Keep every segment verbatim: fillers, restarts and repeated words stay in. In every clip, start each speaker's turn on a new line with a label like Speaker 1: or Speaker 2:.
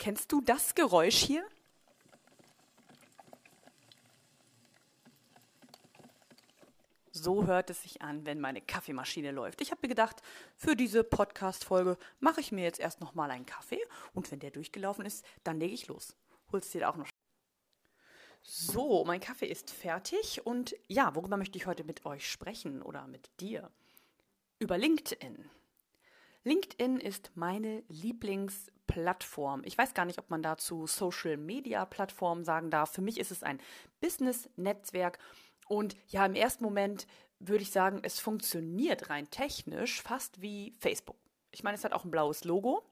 Speaker 1: Kennst du das Geräusch hier? So hört es sich an, wenn meine Kaffeemaschine läuft. Ich habe mir gedacht, für diese Podcast-Folge mache ich mir jetzt erst noch mal einen Kaffee und wenn der durchgelaufen ist, dann lege ich los. Holst dir da auch noch. So, mein Kaffee ist fertig und ja, worüber möchte ich heute mit euch sprechen oder mit dir? Über LinkedIn. LinkedIn ist meine Lieblingsplattform. Ich weiß gar nicht, ob man dazu Social-Media-Plattform sagen darf. Für mich ist es ein Business-Netzwerk. Und ja, im ersten Moment würde ich sagen, es funktioniert rein technisch fast wie Facebook. Ich meine, es hat auch ein blaues Logo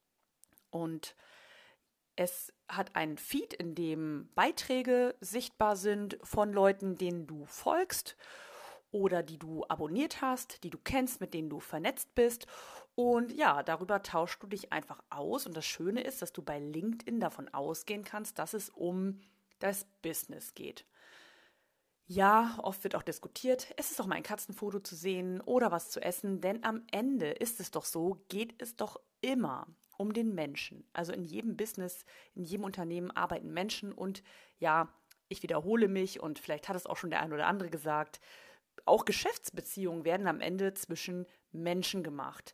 Speaker 1: und es hat einen Feed, in dem Beiträge sichtbar sind von Leuten, denen du folgst oder die du abonniert hast, die du kennst, mit denen du vernetzt bist. Und ja, darüber tauschst du dich einfach aus. Und das Schöne ist, dass du bei LinkedIn davon ausgehen kannst, dass es um das Business geht. Ja, oft wird auch diskutiert, es ist doch mal ein Katzenfoto zu sehen oder was zu essen, denn am Ende ist es doch so, geht es doch immer um den Menschen. Also in jedem Business, in jedem Unternehmen arbeiten Menschen und ja, ich wiederhole mich und vielleicht hat es auch schon der ein oder andere gesagt, auch Geschäftsbeziehungen werden am Ende zwischen Menschen gemacht.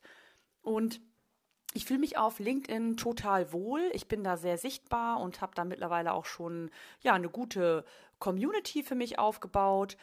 Speaker 1: Und ich fühle mich auf LinkedIn total wohl. Ich bin da sehr sichtbar und habe da mittlerweile auch schon ja, eine gute Community für mich aufgebaut.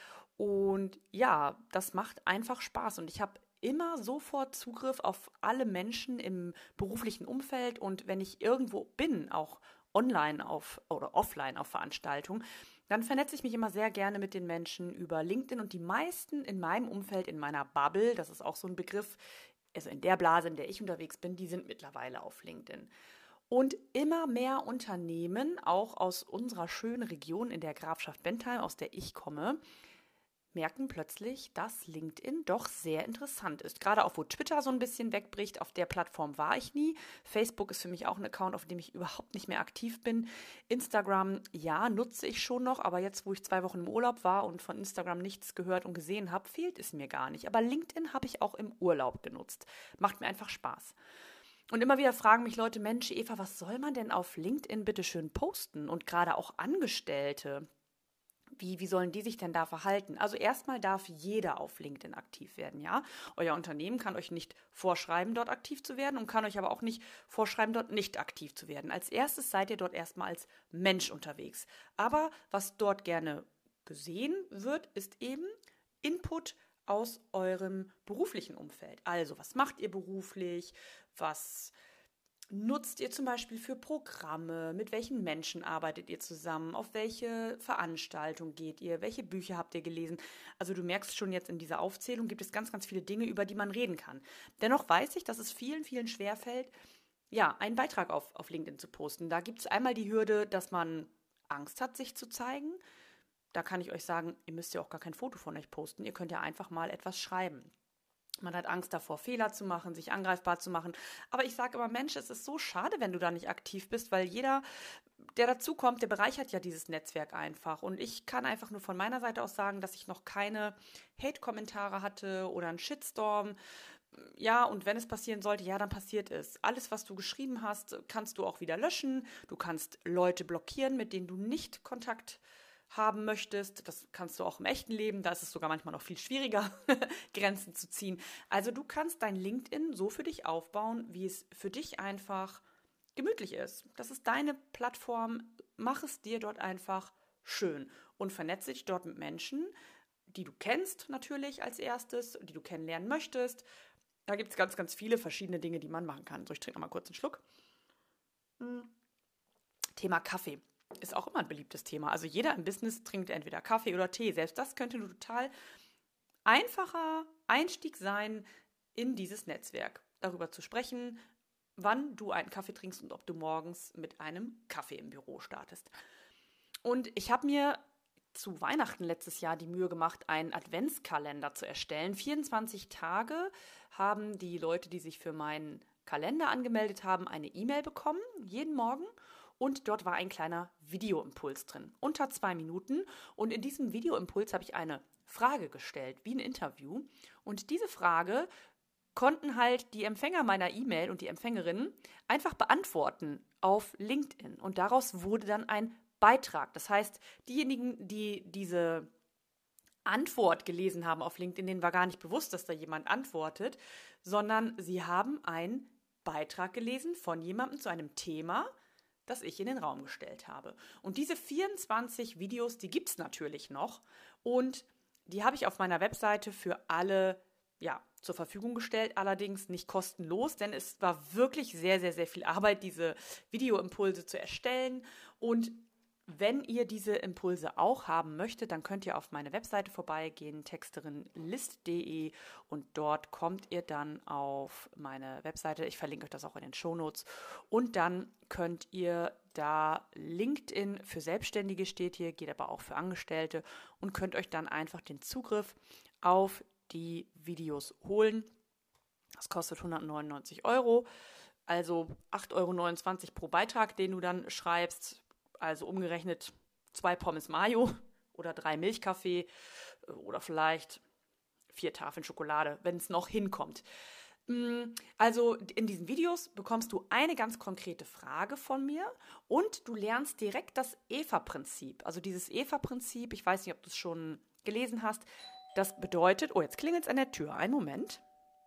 Speaker 1: Und ja, das macht einfach Spaß. Und ich habe immer sofort Zugriff auf alle Menschen im beruflichen Umfeld. Und wenn ich irgendwo bin, auch online auf oder offline auf Veranstaltungen, dann vernetze ich mich immer sehr gerne mit den Menschen über LinkedIn. Und die meisten in meinem Umfeld, in meiner Bubble, das ist auch so ein Begriff, also in der Blase, in der ich unterwegs bin, die sind mittlerweile auf LinkedIn. Und immer mehr Unternehmen, auch aus unserer schönen Region in der Grafschaft Bentheim, aus der ich komme, merken plötzlich, dass LinkedIn doch sehr interessant ist. Gerade auch, wo Twitter so ein bisschen wegbricht, auf der Plattform war ich nie. Facebook ist für mich auch ein Account, auf dem ich überhaupt nicht mehr aktiv bin. Instagram, ja, nutze ich schon noch, aber jetzt, wo ich zwei Wochen im Urlaub war und von Instagram nichts gehört und gesehen habe, fehlt es mir gar nicht. Aber LinkedIn habe ich auch im Urlaub genutzt. Macht mir einfach Spaß. Und immer wieder fragen mich Leute, Mensch, Eva, was soll man denn auf LinkedIn bitte schön posten? Und gerade auch Angestellte, Wie, wie sollen die sich denn da verhalten? Also erstmal darf jeder auf LinkedIn aktiv werden, ja? Euer Unternehmen kann euch nicht vorschreiben, dort aktiv zu werden und kann euch aber auch nicht vorschreiben, dort nicht aktiv zu werden. Als erstes seid ihr dort erstmal als Mensch unterwegs. Aber was dort gerne gesehen wird, ist eben Input aus eurem beruflichen Umfeld. Also, was macht ihr beruflich? Was nutzt ihr zum Beispiel für Programme? Mit welchen Menschen arbeitet ihr zusammen? Auf welche Veranstaltung geht ihr? Welche Bücher habt ihr gelesen? Also du merkst schon jetzt in dieser Aufzählung gibt es ganz, ganz viele Dinge, über die man reden kann. Dennoch weiß ich, dass es vielen, vielen schwerfällt, ja, einen Beitrag auf, auf LinkedIn zu posten. Da gibt es einmal die Hürde, dass man Angst hat, sich zu zeigen. Da kann ich euch sagen, ihr müsst ja auch gar kein Foto von euch posten. Ihr könnt ja einfach mal etwas schreiben. Man hat Angst davor, Fehler zu machen, sich angreifbar zu machen. Aber ich sage immer, Mensch, es ist so schade, wenn du da nicht aktiv bist, weil jeder, der dazukommt, der bereichert ja dieses Netzwerk einfach. Und ich kann einfach nur von meiner Seite aus sagen, dass ich noch keine Hate-Kommentare hatte oder einen Shitstorm. Ja, und wenn es passieren sollte, ja, dann passiert es. Alles, was du geschrieben hast, kannst du auch wieder löschen. Du kannst Leute blockieren, mit denen du nicht Kontakt haben möchtest. Das kannst du auch im echten Leben. Da ist es sogar manchmal noch viel schwieriger, Grenzen zu ziehen. Also du kannst dein LinkedIn so für dich aufbauen, wie es für dich einfach gemütlich ist. Das ist deine Plattform. Mach es dir dort einfach schön und vernetze dich dort mit Menschen, die du kennst natürlich als erstes, die du kennenlernen möchtest. Da gibt es ganz, ganz viele verschiedene Dinge, die man machen kann. So, ich trinke noch mal kurz einen Schluck. Hm. Thema Kaffee ist auch immer ein beliebtes Thema. Also jeder im Business trinkt entweder Kaffee oder Tee. Selbst das könnte ein total einfacher Einstieg sein in dieses Netzwerk. Darüber zu sprechen, wann du einen Kaffee trinkst und ob du morgens mit einem Kaffee im Büro startest. Und ich habe mir zu Weihnachten letztes Jahr die Mühe gemacht, einen Adventskalender zu erstellen. vierundzwanzig Tage haben die Leute, die sich für meinen Kalender angemeldet haben, eine E-Mail bekommen, jeden Morgen. Und dort war ein kleiner Videoimpuls drin, unter zwei Minuten. Und in diesem Videoimpuls habe ich eine Frage gestellt, wie ein Interview. Und diese Frage konnten halt die Empfänger meiner E-Mail und die Empfängerinnen einfach beantworten auf LinkedIn. Und daraus wurde dann ein Beitrag. Das heißt, diejenigen, die diese Antwort gelesen haben auf LinkedIn, denen war gar nicht bewusst, dass da jemand antwortet, sondern sie haben einen Beitrag gelesen von jemandem zu einem Thema, das ich in den Raum gestellt habe. Und diese vierundzwanzig Videos, die gibt es natürlich noch und die habe ich auf meiner Webseite für alle ja, zur Verfügung gestellt, allerdings nicht kostenlos, denn es war wirklich sehr, sehr, sehr viel Arbeit, diese Videoimpulse zu erstellen. Und wenn ihr diese Impulse auch haben möchtet, dann könnt ihr auf meine Webseite vorbeigehen, texterinlist punkt de, und dort kommt ihr dann auf meine Webseite. Ich verlinke euch das auch in den Shownotes. Und dann könnt ihr da LinkedIn für Selbstständige steht hier, geht aber auch für Angestellte, und könnt euch dann einfach den Zugriff auf die Videos holen. Das kostet hundertneunundneunzig Euro, also acht Euro neunundzwanzig pro Beitrag, den du dann schreibst. Also umgerechnet zwei Pommes Mayo oder drei Milchkaffee oder vielleicht vier Tafeln Schokolade, wenn es noch hinkommt. Also in diesen Videos bekommst du eine ganz konkrete Frage von mir und du lernst direkt das E V A-Prinzip. Also dieses E V A-Prinzip, ich weiß nicht, ob du es schon gelesen hast, das bedeutet, oh, jetzt klingelt es an der Tür, einen Moment.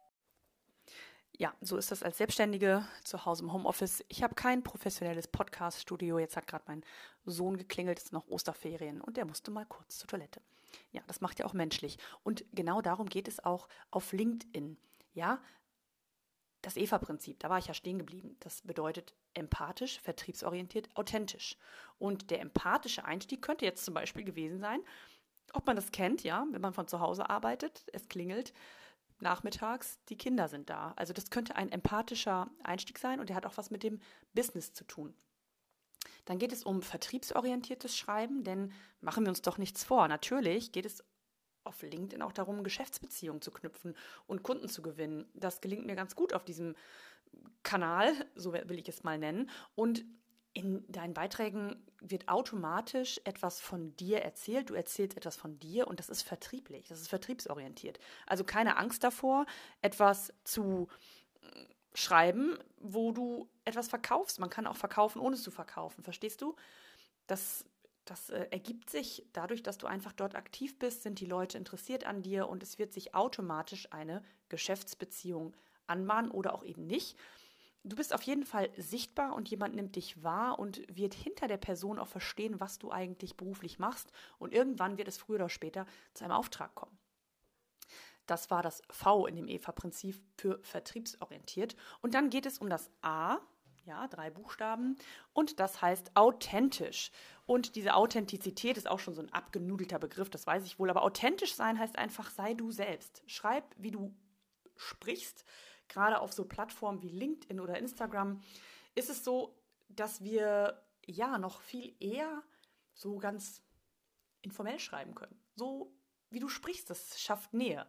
Speaker 1: Ja, so ist das als Selbstständige zu Hause im Homeoffice. Ich habe kein professionelles Podcast-Studio. Jetzt hat gerade mein Sohn geklingelt, es ist noch Osterferien und der musste mal kurz zur Toilette. Ja, das macht ja auch menschlich. Und genau darum geht es auch auf LinkedIn. Ja, das E V A-Prinzip, da war ich ja stehen geblieben. Das bedeutet empathisch, vertriebsorientiert, authentisch. Und der empathische Einstieg könnte jetzt zum Beispiel gewesen sein, ob man das kennt, ja, wenn man von zu Hause arbeitet, es klingelt, nachmittags, die Kinder sind da. Also das könnte ein empathischer Einstieg sein und der hat auch was mit dem Business zu tun. Dann geht es um vertriebsorientiertes Schreiben, denn machen wir uns doch nichts vor. Natürlich geht es auf LinkedIn auch darum, Geschäftsbeziehungen zu knüpfen und Kunden zu gewinnen. Das gelingt mir ganz gut auf diesem Kanal, so will ich es mal nennen. Und in deinen Beiträgen wird automatisch etwas von dir erzählt. Du erzählst etwas von dir und das ist vertrieblich, das ist vertriebsorientiert. Also keine Angst davor, etwas zu schreiben, wo du etwas verkaufst. Man kann auch verkaufen, ohne es zu verkaufen. Verstehst du? Das, das äh, ergibt sich dadurch, dass du einfach dort aktiv bist, sind die Leute interessiert an dir und es wird sich automatisch eine Geschäftsbeziehung anbahnen oder auch eben nicht. Du bist auf jeden Fall sichtbar und jemand nimmt dich wahr und wird hinter der Person auch verstehen, was du eigentlich beruflich machst. Und irgendwann wird es früher oder später zu einem Auftrag kommen. Das war das V in dem E V A-Prinzip für vertriebsorientiert. Und dann geht es um das A, ja, drei Buchstaben, und das heißt authentisch. Und diese Authentizität ist auch schon so ein abgenudelter Begriff, das weiß ich wohl. Aber authentisch sein heißt einfach, sei du selbst. Schreib, wie du sprichst. Gerade auf so Plattformen wie LinkedIn oder Instagram ist es so, dass wir ja noch viel eher so ganz informell schreiben können. So wie du sprichst, das schafft Nähe.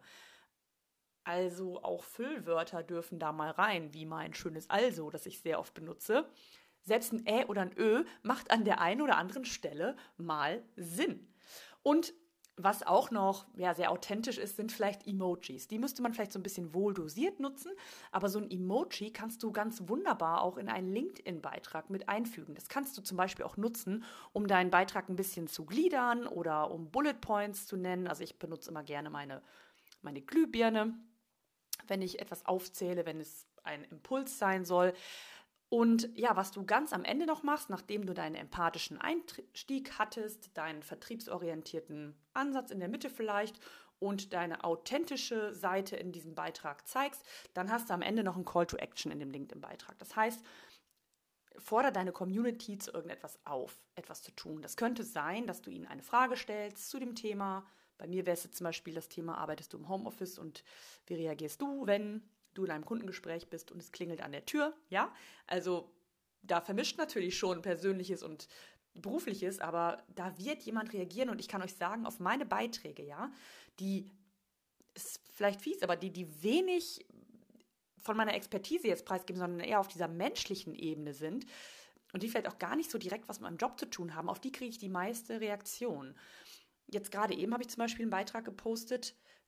Speaker 1: Also auch Füllwörter dürfen da mal rein, wie mein schönes Also, das ich sehr oft benutze. Selbst ein Ä oder ein Ö macht an der einen oder anderen Stelle mal Sinn. Und was auch noch ja, sehr authentisch ist, sind vielleicht Emojis. Die müsste man vielleicht so ein bisschen wohl dosiert nutzen, aber so ein Emoji kannst du ganz wunderbar auch in einen LinkedIn-Beitrag mit einfügen. Das kannst du zum Beispiel auch nutzen, um deinen Beitrag ein bisschen zu gliedern oder um Bullet Points zu nennen. Also ich benutze immer gerne meine, meine Glühbirne, wenn ich etwas aufzähle, wenn es ein Impuls sein soll. Und ja, was du ganz am Ende noch machst, nachdem du deinen empathischen Einstieg hattest, deinen vertriebsorientierten Ansatz in der Mitte vielleicht und deine authentische Seite in diesem Beitrag zeigst, dann hast du am Ende noch einen Call to Action in dem LinkedIn-Beitrag. Das heißt, fordere deine Community zu irgendetwas auf, etwas zu tun. Das könnte sein, dass du ihnen eine Frage stellst zu dem Thema. Bei mir wäre es jetzt zum Beispiel das Thema, arbeitest du im Homeoffice und wie reagierst du, wenn du in einem Kundengespräch bist und es klingelt an der Tür, ja, also da vermischt natürlich schon Persönliches und Berufliches, aber da wird jemand reagieren und ich kann euch sagen, auf meine Beiträge, ja, die ist vielleicht fies, aber die, die wenig von meiner Expertise jetzt preisgeben, sondern eher auf dieser menschlichen Ebene sind und die vielleicht auch gar nicht so direkt was mit meinem Job zu tun haben, auf die kriege ich die meiste Reaktion. Jetzt gerade eben habe ich zum Beispiel einen Beitrag gepostet,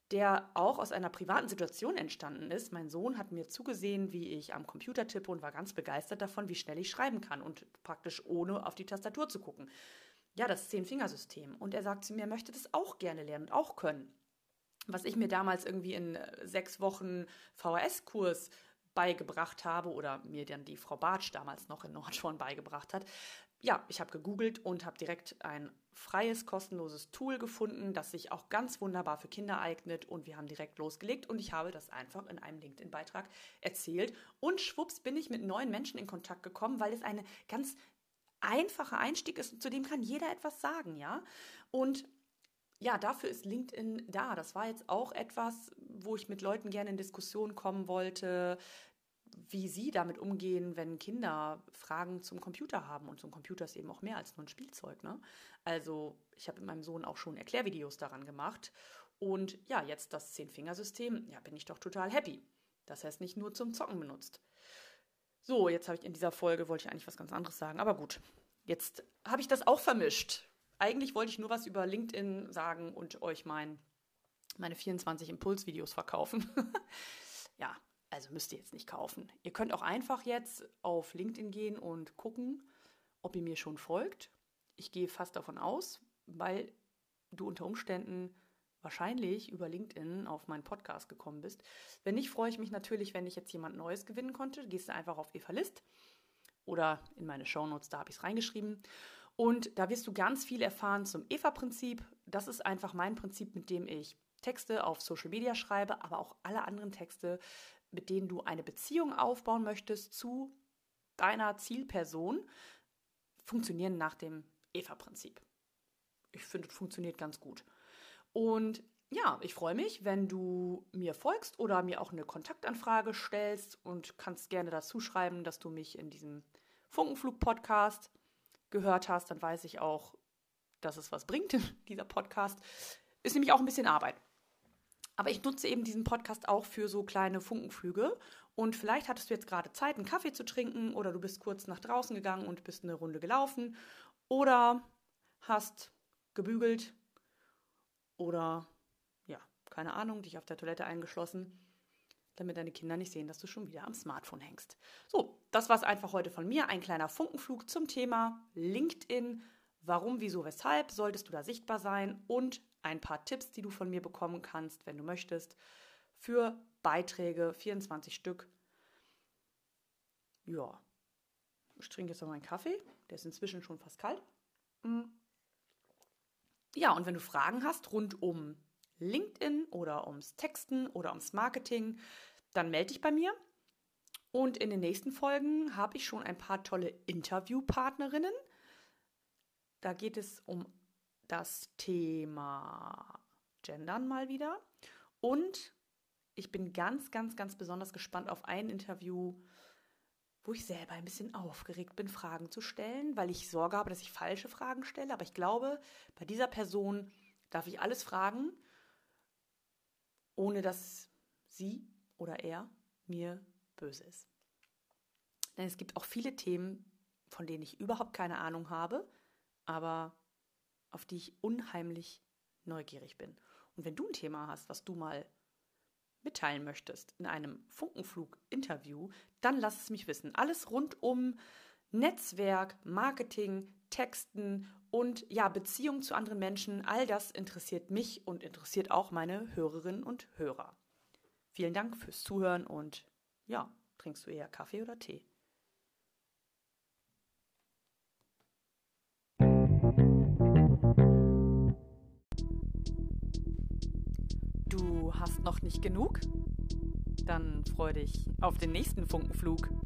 Speaker 1: der auch aus einer privaten Situation entstanden ist. Mein Sohn hat mir zugesehen, wie ich am Computer tippe und war ganz begeistert davon, wie schnell ich schreiben kann und praktisch ohne auf die Tastatur zu gucken. Ja, das Zehn-Fingersystem. Und er sagt zu mir, er möchte das auch gerne lernen und auch können. Was ich mir damals irgendwie in sechs Wochen V H S-Kurs beigebracht habe oder mir dann die Frau Bartsch damals noch in Nordhorn beigebracht hat. Ja, ich habe gegoogelt und habe direkt ein freies, kostenloses Tool gefunden, das sich auch ganz wunderbar für Kinder eignet und wir haben direkt losgelegt und ich habe das einfach in einem LinkedIn-Beitrag erzählt und schwupps bin ich mit neuen Menschen in Kontakt gekommen, weil es eine ganz einfacher Einstieg ist und zu dem kann jeder etwas sagen, ja. Und ja, dafür ist LinkedIn da. Das war jetzt auch etwas, wo ich mit Leuten gerne in Diskussion kommen wollte, wie sie damit umgehen, wenn Kinder Fragen zum Computer haben. Und so ein Computer ist eben auch mehr als nur ein Spielzeug, ne? Also ich habe mit meinem Sohn auch schon Erklärvideos daran gemacht. Und ja, jetzt das Zehn-Fingersystem, ja, bin ich doch total happy. Das heißt, nicht nur zum Zocken benutzt. So, jetzt habe ich in dieser Folge, wollte ich eigentlich was ganz anderes sagen, aber gut, jetzt habe ich das auch vermischt. Eigentlich wollte ich nur was über LinkedIn sagen und euch mein, meine vierundzwanzig Impulsvideos verkaufen. Ja, also müsst ihr jetzt nicht kaufen. Ihr könnt auch einfach jetzt auf LinkedIn gehen und gucken, ob ihr mir schon folgt. Ich gehe fast davon aus, weil du unter Umständen wahrscheinlich über LinkedIn auf meinen Podcast gekommen bist. Wenn nicht, freue ich mich natürlich, wenn ich jetzt jemand Neues gewinnen konnte. Gehst du einfach auf Eva List oder in meine Shownotes, da habe ich es reingeschrieben. Und da wirst du ganz viel erfahren zum Eva-Prinzip. Das ist einfach mein Prinzip, mit dem ich Texte auf Social Media schreibe, aber auch alle anderen Texte, mit denen du eine Beziehung aufbauen möchtest zu deiner Zielperson, funktionieren nach dem Eva-Prinzip. Ich finde, es funktioniert ganz gut. Und ja, ich freue mich, wenn du mir folgst oder mir auch eine Kontaktanfrage stellst und kannst gerne dazu schreiben, dass du mich in diesem Funkenflug-Podcast gehört hast. Dann weiß ich auch, dass es was bringt, dieser Podcast. Ist nämlich auch ein bisschen Arbeit. Aber ich nutze eben diesen Podcast auch für so kleine Funkenflüge. Und vielleicht hattest du jetzt gerade Zeit, einen Kaffee zu trinken oder du bist kurz nach draußen gegangen und bist eine Runde gelaufen oder hast gebügelt oder, ja, keine Ahnung, dich auf der Toilette eingeschlossen, damit deine Kinder nicht sehen, dass du schon wieder am Smartphone hängst. So, das war es einfach heute von mir. Ein kleiner Funkenflug zum Thema LinkedIn. Warum, wieso, weshalb solltest du da sichtbar sein und ein paar Tipps, die du von mir bekommen kannst, wenn du möchtest, für Beiträge, vierundzwanzig Stück. Ja, ich trinke jetzt noch meinen Kaffee, der ist inzwischen schon fast kalt. Ja, und wenn du Fragen hast rund um LinkedIn oder ums Texten oder ums Marketing, dann melde dich bei mir. Und in den nächsten Folgen habe ich schon ein paar tolle Interviewpartnerinnen. Da geht es um das Thema Gendern mal wieder. Und ich bin ganz, ganz, ganz besonders gespannt auf ein Interview, wo ich selber ein bisschen aufgeregt bin, Fragen zu stellen, weil ich Sorge habe, dass ich falsche Fragen stelle. Aber ich glaube, bei dieser Person darf ich alles fragen, ohne dass sie oder er mir böse ist. Denn es gibt auch viele Themen, von denen ich überhaupt keine Ahnung habe, aber auf die ich unheimlich neugierig bin. Und wenn du ein Thema hast, was du mal mitteilen möchtest in einem Funkenflug-Interview, dann lass es mich wissen. Alles rund um Netzwerk, Marketing, Texten und ja, Beziehung zu anderen Menschen, all das interessiert mich und interessiert auch meine Hörerinnen und Hörer. Vielen Dank fürs Zuhören und ja, trinkst du eher Kaffee oder Tee? Du hast noch nicht genug? Dann freu dich auf den nächsten Funkenflug.